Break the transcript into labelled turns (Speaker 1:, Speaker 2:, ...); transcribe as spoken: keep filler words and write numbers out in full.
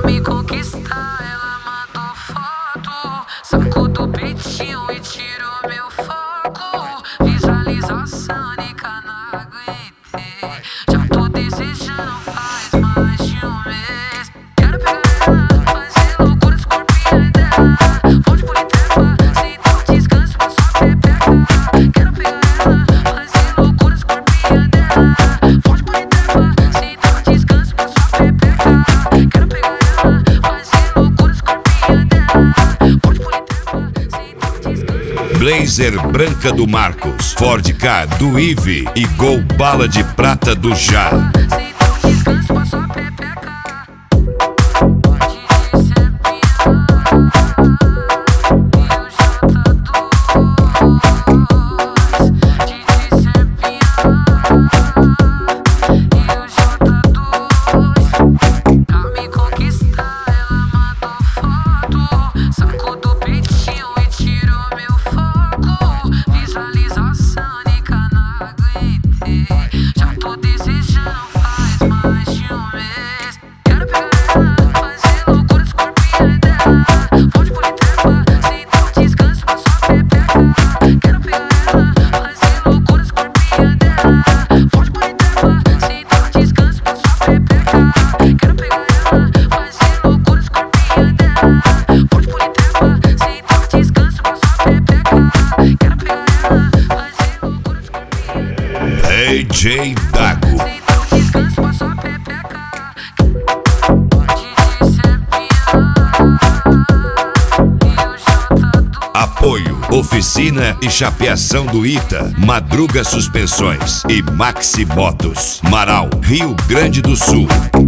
Speaker 1: me conquistar, ela mandou foto. Saco do peitinho e tirou meu foco. Visualização, nica, não aguentei. Já tô desejando faz mais de um mês. Quero pegar ela, fazer loucura, escorpião dela. Fonte politepa, sem dar descanso pra sua pepeca. Quero pegar ela, fazer loucura, escorpião dela. Fonte politepa, sem dar descanso pra sua pepeca. Quero pegar ela, fazer loucura, escorpião dela. Fonte politepa, sem dar descanso.
Speaker 2: Blazer branca do Marcos, Ford Ka do Ive e Gol bala de prata do Já.
Speaker 1: Sem dar descanso pra sua pepeca. Pode ser pior. E o J dois. De ser pior. E o J dois. Pra me conquistar, ela mandou foto. Saco do peitinho e tirou meu foco. Visualização, nica, não aguentei. Já tô desejando faz mais de um mês. Quero pegar ela, fazer loucura, escorpião dela. Fonte politepa, sem dar descanso pra sua pepeca. Quero pegar ela, fazer loucura, escorpião dela. Fonte politepa, sem dar descanso pra sua pepeca. Quero pegar ela, fazer loucura, escorpião dela. Fonte politepa, sem dar descanso pra sua pepeca. Quero pegar ela, fazer loucura, escorpião dela.
Speaker 2: D J Dago.
Speaker 1: Sem dar descanso pra sua pepeca. Pode ser pior. E o J dois.
Speaker 2: Apoio, oficina e chapeação do Ita, Madruga Suspensões e Maxi Motos, Marau, Rio Grande do Sul.